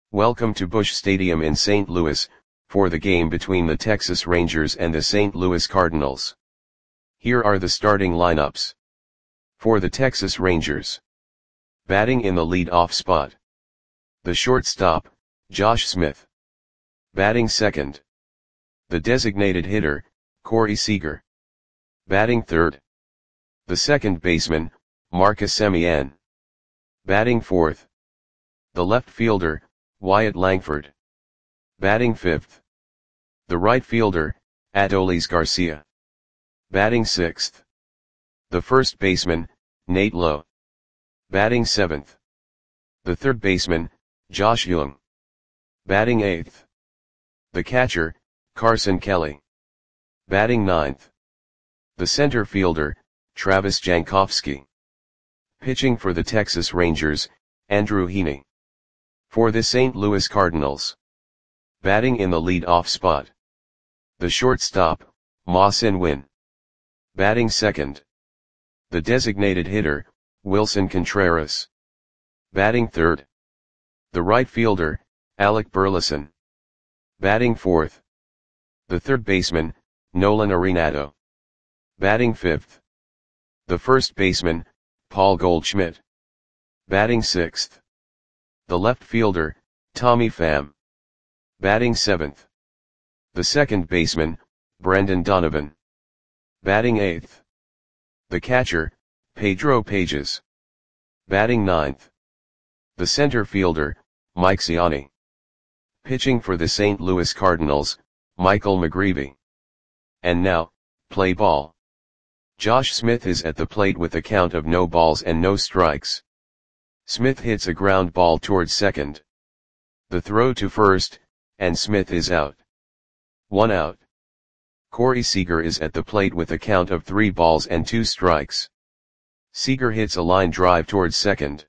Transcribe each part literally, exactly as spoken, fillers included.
Welcome to Busch Stadium in Saint Louis, for the game between the Texas Rangers and the Saint Louis Cardinals. Here are the starting lineups. For the Texas Rangers. Batting in the lead-off spot. The shortstop, Josh Smith. Batting second. The designated hitter, Corey Seager. Batting third. The second baseman, Marcus Semien. Batting fourth. The left fielder, Wyatt Langford. Batting fifth. The right fielder, Adolis Garcia. Batting sixth. The first baseman, Nate Lowe. Batting seventh. The third baseman, Josh Jung. Batting eighth. The catcher, Carson Kelly. Batting ninth. The center fielder, Travis Jankowski. Pitching for the Texas Rangers, Andrew Heaney. For the Saint Louis Cardinals. Batting in the lead-off spot. The shortstop, Ma-Sin Win. Batting second. The designated hitter, Wilson Contreras. Batting third. The right fielder, Alec Burleson. Batting fourth. The third baseman, Nolan Arenado. Batting fifth. The first baseman, Paul Goldschmidt. Batting sixth. The left fielder, Tommy Pham. Batting seventh. The second baseman, Brendan Donovan. Batting eighth. The catcher, Pedro Pages. Batting ninth. The center fielder, Mike Ciani. Pitching for the Saint Louis Cardinals, Michael McGreevy. And now, play ball. Josh Smith is at the plate with a count of no balls and no strikes. Smith hits a ground ball towards second. The throw to first, and Smith is out. One out. Corey Seager is at the plate with a count of three balls and two strikes. Seager hits a line drive towards second.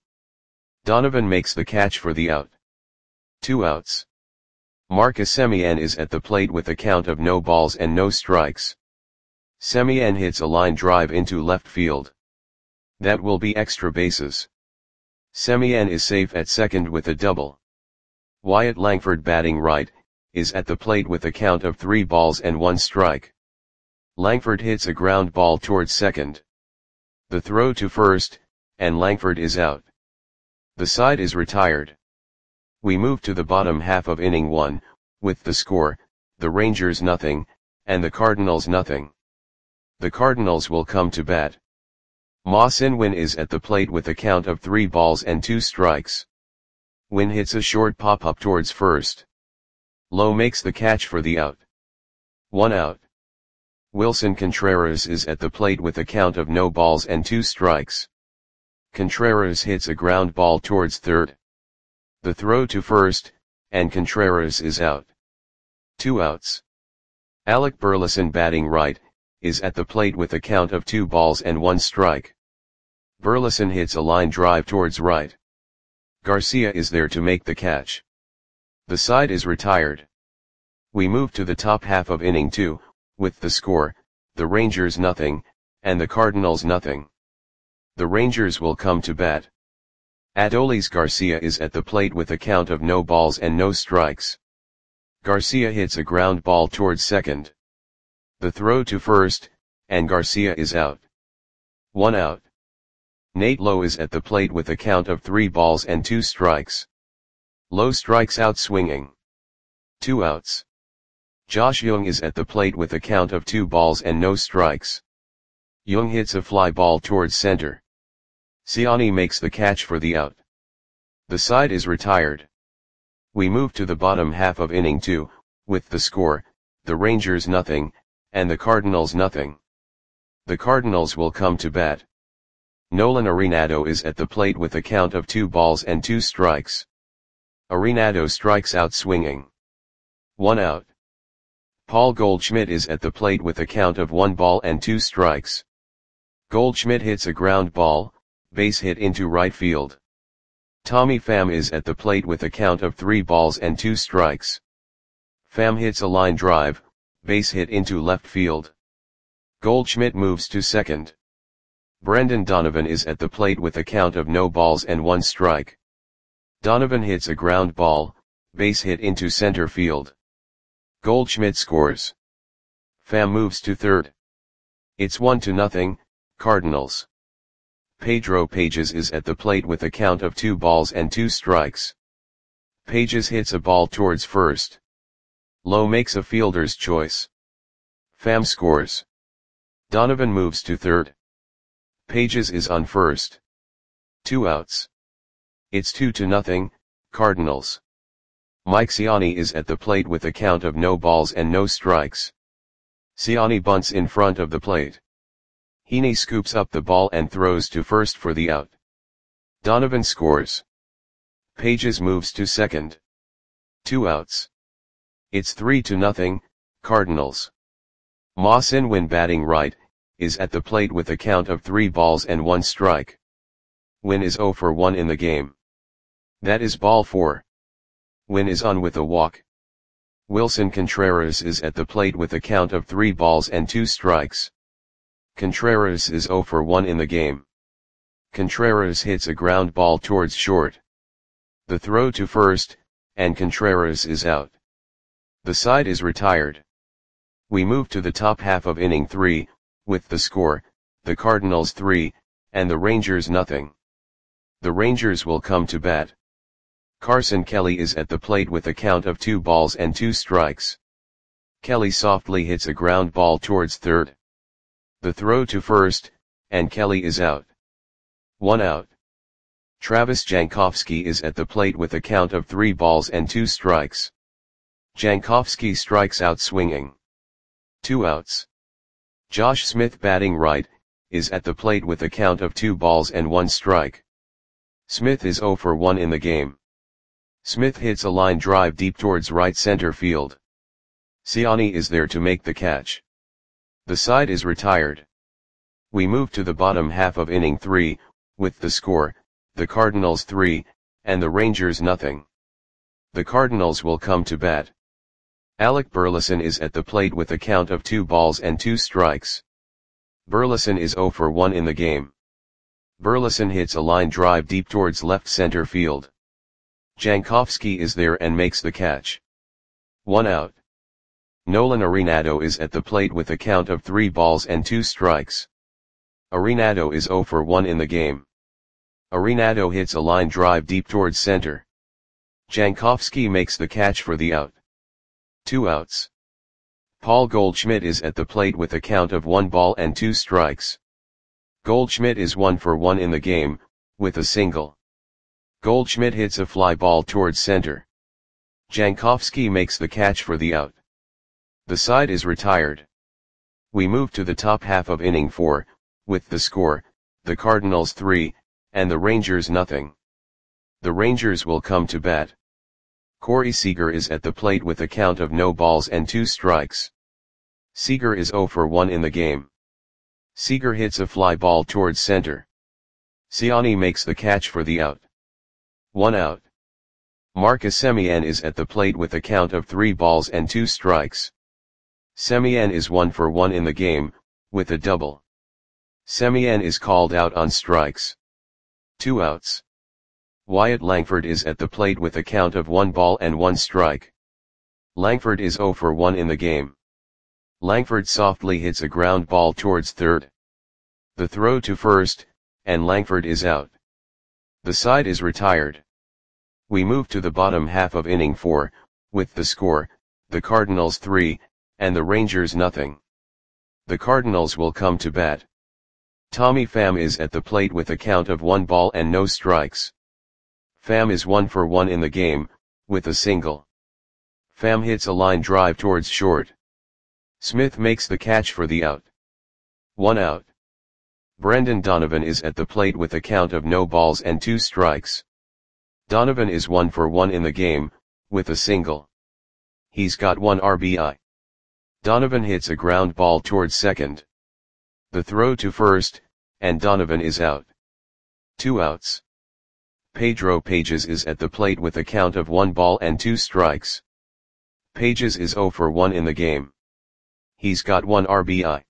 Donovan makes the catch for the out. Two outs. Marcus Semien is at the plate with a count of no balls and no strikes. Semien hits a line drive into left field. That will be extra bases. Semien is safe at second with a double. Wyatt Langford, batting right, is at the plate with a count of three balls and one strike. Langford hits a ground ball towards second. The throw to first, and Langford is out. The side is retired. We move to the bottom half of inning one, with the score, the Rangers nothing, and the Cardinals nothing. The Cardinals will come to bat. Ma-Sin Win is at the plate with a count of three balls and two strikes. Win hits a short pop-up towards first. Lowe makes the catch for the out. One out. Wilson Contreras is at the plate with a count of no balls and two strikes. Contreras hits a ground ball towards third. The throw to first, and Contreras is out. Two outs. Alec Burleson, batting right, is at the plate with a count of two balls and one strike. Burleson hits a line drive towards right. Garcia is there to make the catch. The side is retired. We move to the top half of inning two, with the score, the Rangers nothing, and the Cardinals nothing. The Rangers will come to bat. Adolis Garcia is at the plate with a count of no balls and no strikes. Garcia hits a ground ball towards second. The throw to first, and Garcia is out. One out. Nate Lowe is at the plate with a count of three balls and two strikes. Lowe strikes out swinging. Two outs. Josh Jung is at the plate with a count of two balls and no strikes. Jung hits a fly ball towards center. Ciani makes the catch for the out. The side is retired. We move to the bottom half of inning two, with the score, the Rangers nothing, and the Cardinals nothing. The Cardinals will come to bat. Nolan Arenado is at the plate with a count of two balls and two strikes. Arenado strikes out swinging. One out. Paul Goldschmidt is at the plate with a count of one ball and two strikes. Goldschmidt hits a ground ball, base hit into right field. Tommy Pham is at the plate with a count of three balls and two strikes. Pham hits a line drive, base hit into left field. Goldschmidt moves to second. Brendan Donovan is at the plate with a count of no balls and one strike. Donovan hits a ground ball, Base hit into center field. Goldschmidt scores. Pham moves to third. It's one to nothing, Cardinals. Pedro Pages is at the plate with a count of two balls and two strikes. Pages hits a ball towards first. Lowe makes a fielder's choice. Pham scores. Donovan moves to third. Pages is on first. Two outs. It's two to nothing, Cardinals. Mike Ciani is at the plate with a count of no balls and no strikes. Ciani bunts in front of the plate. Heaney scoops up the ball and throws to first for the out. Donovan scores. Pages moves to second. Two outs. It's three to nothing, Cardinals. Ma Sin-win, batting right, is at the plate with a count of three balls and one strike. Win is oh for one in the game. That is ball four. Win is on with a walk. Wilson Contreras is at the plate with a count of three balls and two strikes. Contreras is oh for one in the game. Contreras hits a ground ball towards short. The throw to first, and Contreras is out. The side is retired. We move to the top half of inning three, with the score, the Cardinals three, and the Rangers nothing. The Rangers will come to bat. Carson Kelly is at the plate with a count of two balls and two strikes. Kelly softly hits a ground ball towards third. The throw to first, and Kelly is out. One out. Travis Jankowski is at the plate with a count of three balls and two strikes. Jankowski strikes out swinging. Two outs. Josh Smith, batting right, is at the plate with a count of two balls and one strike. Smith is oh for one in the game. Smith hits a line drive deep towards right center field. Ciani is there to make the catch. The side is retired. We move to the bottom half of inning three, with the score, the Cardinals three, and the Rangers nothing. The Cardinals will come to bat. Alec Burleson is at the plate with a count of two balls and two strikes. Burleson is oh for one in the game. Burleson hits a line drive deep towards left center field. Jankowski is there and makes the catch. One out. Nolan Arenado is at the plate with a count of three balls and two strikes. Arenado is oh for one in the game. Arenado hits a line drive deep towards center. Jankowski makes the catch for the out. Two outs. Paul Goldschmidt is at the plate with a count of one ball and two strikes. Goldschmidt is one for one in the game, with a single. Goldschmidt hits a fly ball towards center. Jankowski makes the catch for the out. The side is retired. We move to the top half of inning four, with the score, the Cardinals three, and the Rangers nothing. The Rangers will come to bat. Corey Seager is at the plate with a count of no balls and two strikes. Seager is oh for one in the game. Seager hits a fly ball towards center. Ciani makes the catch for the out. One out. Marcus Semien is at the plate with a count of three balls and two strikes. Semien is one for one in the game, with a double. Semien is called out on strikes. Two outs. Wyatt Langford is at the plate with a count of one ball and one strike. Langford is oh for one in the game. Langford softly hits a ground ball towards third. The throw to first, and Langford is out. The side is retired. We move to the bottom half of inning four, with the score, the Cardinals three, and the Rangers nothing. The Cardinals will come to bat. Tommy Pham is at the plate with a count of one ball and no strikes. Pham is one for one in the game, with a single. Pham hits a line drive towards short. Smith makes the catch for the out. One out. Brendan Donovan is at the plate with a count of no balls and two strikes. Donovan is one for one in the game, with a single. He's got one R B I. Donovan hits a ground ball towards second. The throw to first, and Donovan is out. Two outs. Pedro Pages is at the plate with a count of one ball and two strikes. Pages is oh for one in the game. He's got one R B I.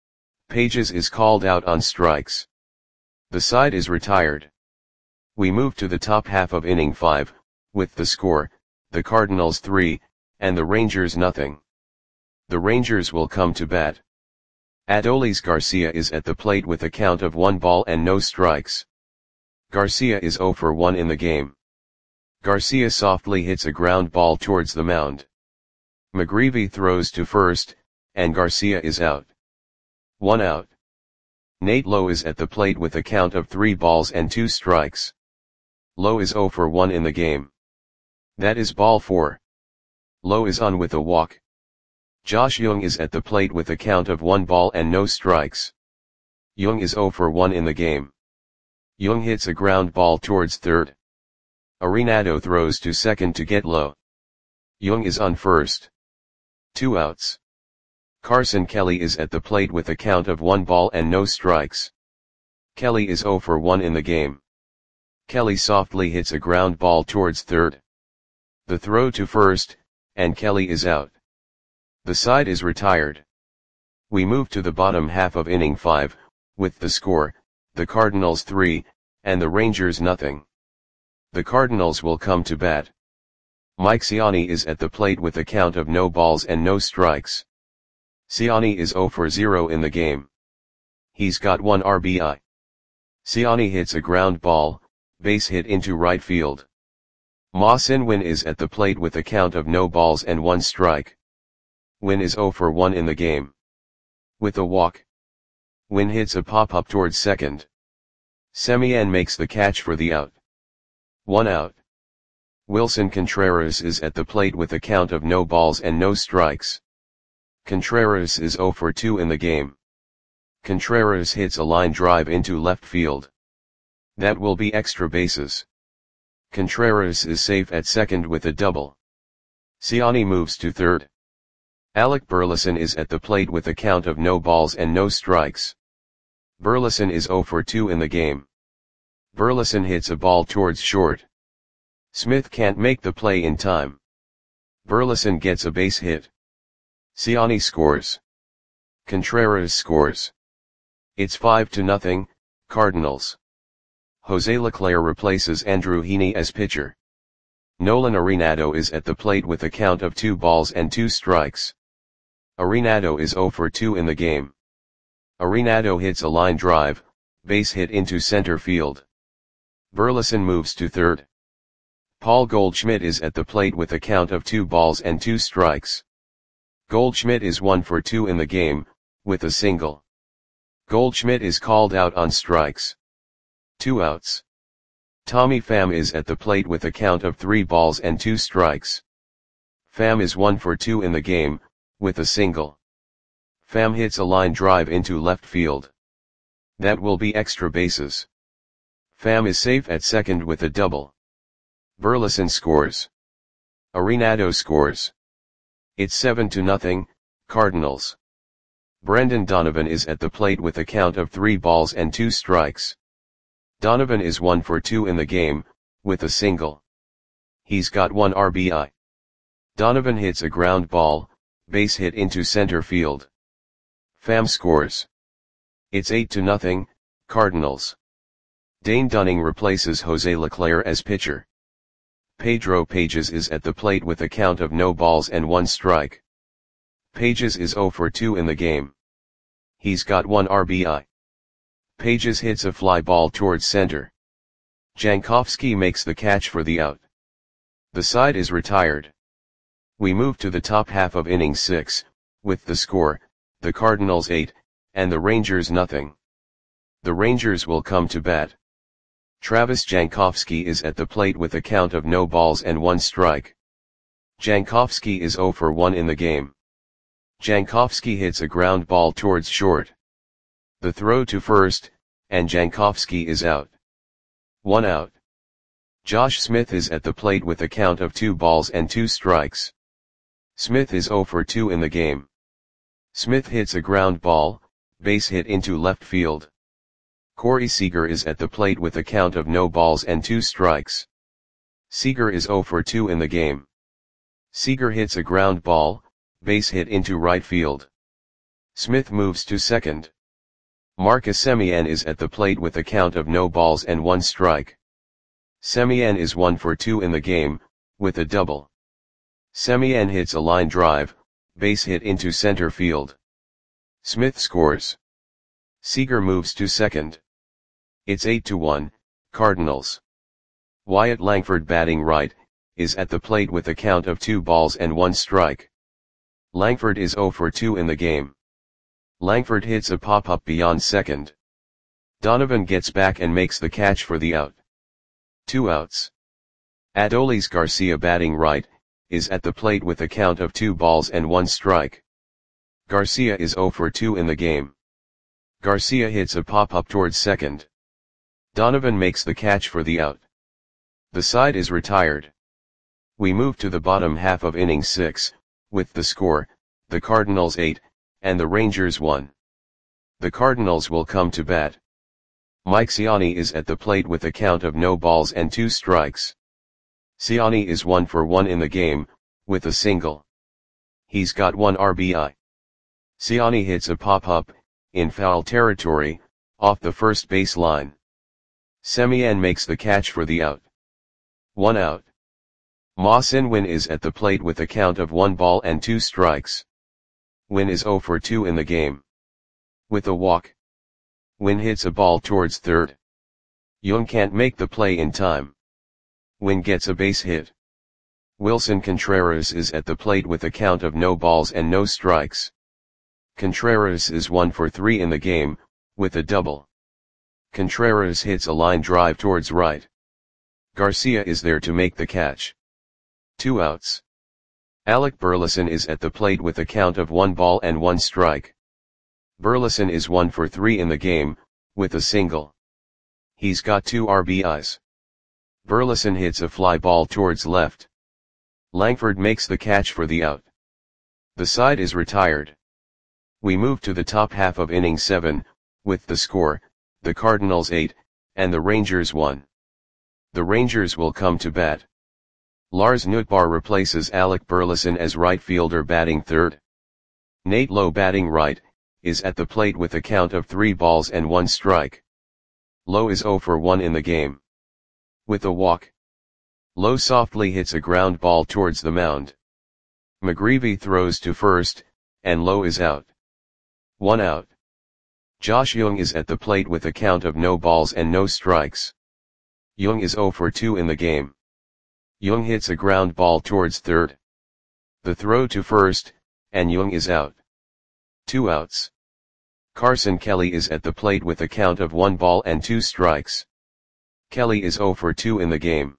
Pages is called out on strikes. The side is retired. We move to the top half of inning five, with the score, the Cardinals three, and the Rangers nothing. The Rangers will come to bat. Adolis Garcia is at the plate with a count of one ball and no strikes. Garcia is zero for one in the game. Garcia softly hits a ground ball towards the mound. McGreevy throws to first, and Garcia is out. One out. Nate Lowe is at the plate with a count of three balls and two strikes. Lowe is zero for one in the game. That is ball four. Lowe is on with a walk. Josh Jung is at the plate with a count of one ball and no strikes. Jung is zero for one in the game. Jung hits a ground ball towards third. Arenado throws to second to get Lowe. Jung is on first. Two outs. Carson Kelly is at the plate with a count of one ball and no strikes. Kelly is zero for one in the game. Kelly softly hits a ground ball towards third. The throw to first, and Kelly is out. The side is retired. We move to the bottom half of inning five, with the score, the Cardinals three, and the Rangers nothing. The Cardinals will come to bat. Mike Ciani is at the plate with a count of no balls and no strikes. Ciani is zero for zero in the game. He's got one R B I. Ciani hits a ground ball, base hit into right field. Ma Sin-Win is at the plate with a count of no balls and one strike. Win is zero for one in the game. With a walk. Win hits a pop-up towards second. Semien makes the catch for the out. One out. Wilson Contreras is at the plate with a count of no balls and no strikes. Contreras is zero for two in the game. Contreras hits a line drive into left field. That will be extra bases. Contreras is safe at second with a double. Ciani moves to third. Alec Burleson is at the plate with a count of no balls and no strikes. Burleson is zero for two in the game. Burleson hits a ball towards short. Smith can't make the play in time. Burleson gets a base hit. Ciani scores. Contreras scores. It's five to nothing, Cardinals. Jose Leclerc replaces Andrew Heaney as pitcher. Nolan Arenado is at the plate with a count of two balls and two strikes. Arenado is zero for two in the game. Arenado hits a line drive, base hit into center field. Burleson moves to third. Paul Goldschmidt is at the plate with a count of two balls and two strikes. Goldschmidt is one for two in the game, with a single. Goldschmidt is called out on strikes. Two outs. Tommy Pham is at the plate with a count of three balls and two strikes. Pham is one for two in the game, with a single. Pham hits a line drive into left field. That will be extra bases. Pham is safe at second with a double. Burleson scores. Arenado scores. It's seven to nothing, Cardinals. Brendan Donovan is at the plate with a count of three balls and two strikes. Donovan is one for two in the game, with a single. He's got one R B I. Donovan hits a ground ball, base hit into center field. Pham scores. It's eight to nothing, Cardinals. Dane Dunning replaces Jose Leclerc as pitcher. Pedro Pages is at the plate with a count of no balls and one strike. Pages is zero for two in the game. He's got one R B I. Pages hits a fly ball towards center. Jankowski makes the catch for the out. The side is retired. We move to the top half of inning six, with the score, the Cardinals eight, and the Rangers nothing. The Rangers will come to bat. Travis Jankowski is at the plate with a count of no balls and one strike. Jankowski is zero for one in the game. Jankowski hits a ground ball towards short. The throw to first, and Jankowski is out. One out. Josh Smith is at the plate with a count of two balls and two strikes. Smith is zero for two in the game. Smith hits a ground ball, base hit into left field. Corey Seager is at the plate with a count of no balls and two strikes. Seager is zero for two in the game. Seager hits a ground ball, base hit into right field. Smith moves to second. Marcus Semien is at the plate with a count of no balls and one strike. Semien is one for two in the game, with a double. Semien hits a line drive, base hit into center field. Smith scores. Seager moves to second. It's eight to one, Cardinals. Wyatt Langford, batting right, is at the plate with a count of two balls and one strike. Langford is oh for two in the game. Langford hits a pop-up beyond second. Donovan gets back and makes the catch for the out. Two outs. Adolis Garcia, batting right, is at the plate with a count of two balls and one strike. Garcia is oh for two in the game. Garcia hits a pop-up towards second. Donovan makes the catch for the out. The side is retired. We move to the bottom half of inning six, with the score, the Cardinals eight, and the Rangers one. The Cardinals will come to bat. Mike Ciani is at the plate with a count of no balls and two strikes. Ciani is one for one in the game, with a single. He's got one R B I. Ciani hits a pop-up, in foul territory, off the first base line. Semien makes the catch for the out. One out. Ma Sin-Win is at the plate with a count of one ball and two strikes. Win is oh for two in the game. With a walk. Win hits a ball towards third. Young can't make the play in time. Win gets a base hit. Wilson Contreras is at the plate with a count of no balls and no strikes. Contreras is one for three in the game, with a double. Contreras hits a line drive towards right. Garcia is there to make the catch. Two outs. Alec Burleson is at the plate with a count of one ball and one strike. Burleson is one for three in the game, with a single. He's got two R B Is. Burleson hits a fly ball towards left. Langford makes the catch for the out. The side is retired. We move to the top half of inning seven, with the score, the Cardinals eight, and the Rangers one. The Rangers will come to bat. Lars Nootbaar replaces Alec Burleson as right fielder, batting third. Nate Lowe, batting right, is at the plate with a count of three balls and one strike. Lowe is oh for one in the game. With a walk. Lowe softly hits a ground ball towards the mound. McGreevy throws to first, and Lowe is out. One out. Josh Jung is at the plate with a count of no balls and no strikes. Jung is oh for two in the game. Jung hits a ground ball towards third. The throw to first, and Jung is out. Two outs. Carson Kelly is at the plate with a count of one ball and two strikes. Kelly is oh for two in the game.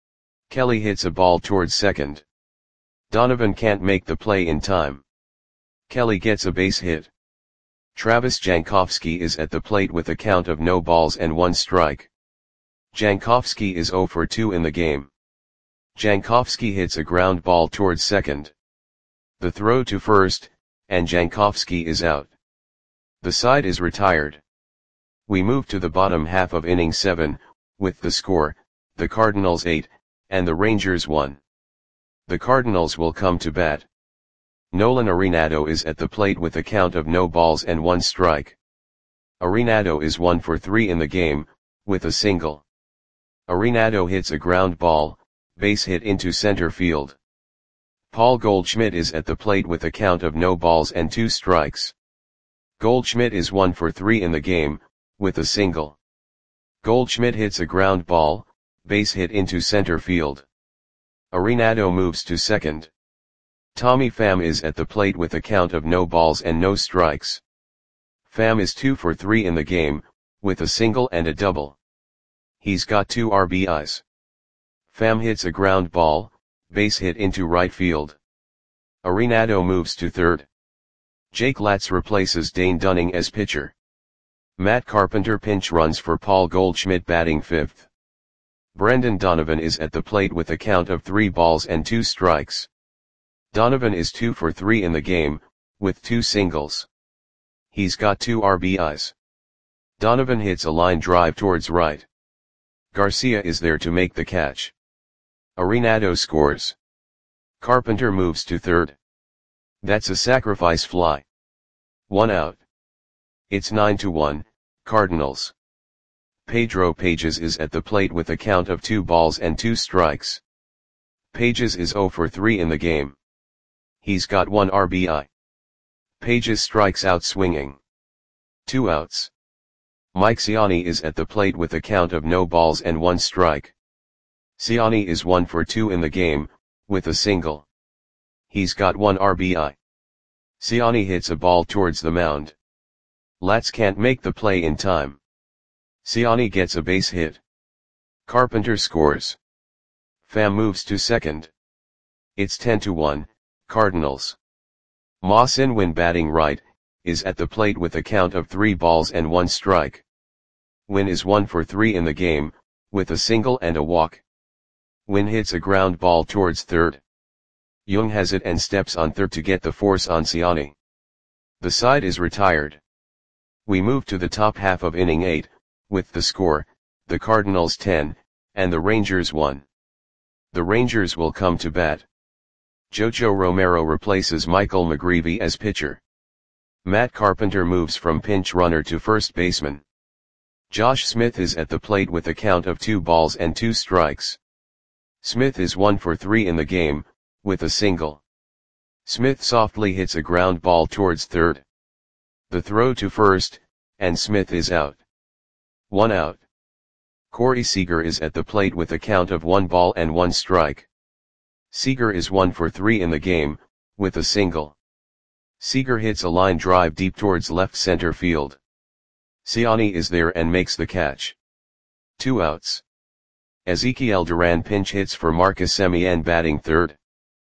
Kelly hits a ball towards second. Donovan can't make the play in time. Kelly gets a base hit. Travis Jankowski is at the plate with a count of no balls and one strike. Jankowski is oh for two in the game. Jankowski hits a ground ball towards second. The throw to first, and Jankowski is out. The side is retired. We move to the bottom half of inning seven, with the score, the Cardinals eight, and the Rangers one. The Cardinals will come to bat. Nolan Arenado is at the plate with a count of no balls and one strike. Arenado is one for three in the game, with a single. Arenado hits a ground ball, base hit into center field. Paul Goldschmidt is at the plate with a count of no balls and two strikes. Goldschmidt is one for three in the game, with a single. Goldschmidt hits a ground ball, base hit into center field. Arenado moves to second. Tommy Pham is at the plate with a count of no balls and no strikes. Pham is two for three in the game, with a single and a double. He's got two R B Is. Pham hits a ground ball, base hit into right field. Arenado moves to third. Jake Latz replaces Dane Dunning as pitcher. Matt Carpenter pinch runs for Paul Goldschmidt, batting fifth. Brendan Donovan is at the plate with a count of three balls and two strikes. Donovan is two for three in the game, with two singles. He's got two R B Is. Donovan hits a line drive towards right. Garcia is there to make the catch. Arenado scores. Carpenter moves to third. That's a sacrifice fly. One out. It's nine to one, Cardinals. Pedro Pages is at the plate with a count of two balls and two strikes. Pages is zero for three in the game. He's got one R B I. Pages strikes out swinging. Two outs. Mike Ciani is at the plate with a count of no balls and one strike. Ciani is one for two in the game, with a single. He's got one R B I. Ciani hits a ball towards the mound. Latz can't make the play in time. Ciani gets a base hit. Carpenter scores. Pham moves to second. It's ten to one, Cardinals. Ma Sin-win batting right, is at the plate with a count of three balls and one strike. Win is one for three in the game, with a single and a walk. Win hits a ground ball towards third. Jung has it and steps on third to get the force on Ciani. The side is retired. We move to the top half of inning eight, with the score, the Cardinals ten, and the Rangers one. The Rangers will come to bat. Jojo Romero replaces Michael McGreevy as pitcher. Matt Carpenter moves from pinch runner to first baseman. Josh Smith is at the plate with a count of two balls and two strikes. Smith is one for three in the game, with a single. Smith softly hits a ground ball towards third. The throw to first, and Smith is out. One out. Corey Seager is at the plate with a count of one ball and one strike. Seager is one for three in the game, with a single. Seager hits a line drive deep towards left center field. Ciani is there and makes the catch. Two outs. Ezekiel Duran pinch hits for Marcus Semien batting third.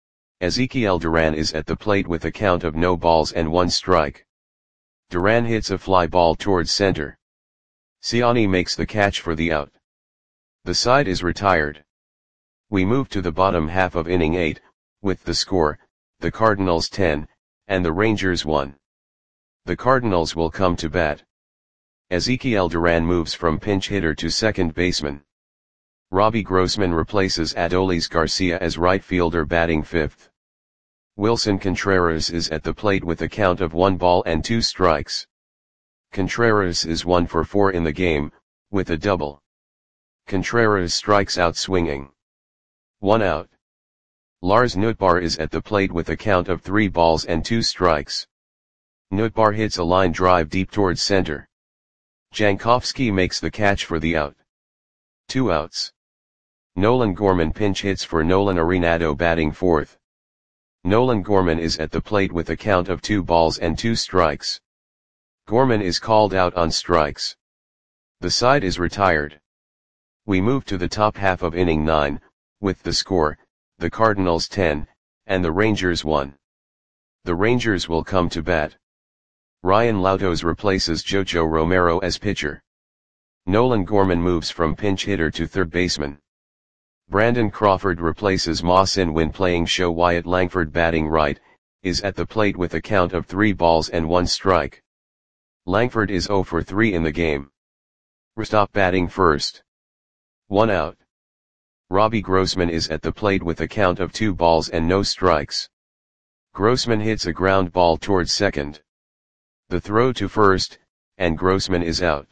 Ezekiel Duran is at the plate with a count of no balls and one strike. Duran hits a fly ball towards center. Ciani makes the catch for the out. The side is retired. We move to the bottom half of inning eight, with the score, the Cardinals ten, and the Rangers one. The Cardinals will come to bat. Ezekiel Duran moves from pinch hitter to second baseman. Robbie Grossman replaces Adolis Garcia as right fielder batting fifth. Wilson Contreras is at the plate with a count of one ball and two strikes. Contreras is one for four in the game, with a double. Contreras strikes out swinging. One out. Lars Nootbaar is at the plate with a count of three balls and two strikes. Nootbaar hits a line drive deep towards center. Jankowski makes the catch for the out. Two outs. Nolan Gorman pinch hits for Nolan Arenado batting fourth. Nolan Gorman is at the plate with a count of two balls and two strikes. Gorman is called out on strikes. The side is retired. We move to the top half of inning nine, with the score, the Cardinals ten, and the Rangers one. The Rangers will come to bat. Ryan Lautos replaces Jojo Romero as pitcher. Nolan Gorman moves from pinch hitter to third baseman. Brandon Crawford replaces Ma Sin-win playing Show Wyatt Langford batting right, is at the plate with a count of three balls and one strike. Langford is zero for three in the game. Rostop batting first. One out. Robbie Grossman is at the plate with a count of two balls and no strikes. Grossman hits a ground ball towards second. The throw to first, and Grossman is out.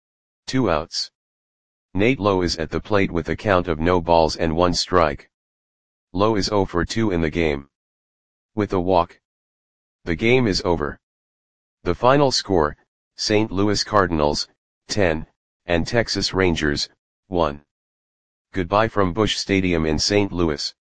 Two outs. Nate Lowe is at the plate with a count of no balls and one strike. Lowe is zero for two in the game. With a walk. The game is over. The final score, Saint Louis Cardinals, ten, and Texas Rangers, one. Goodbye from Busch Stadium in Saint Louis.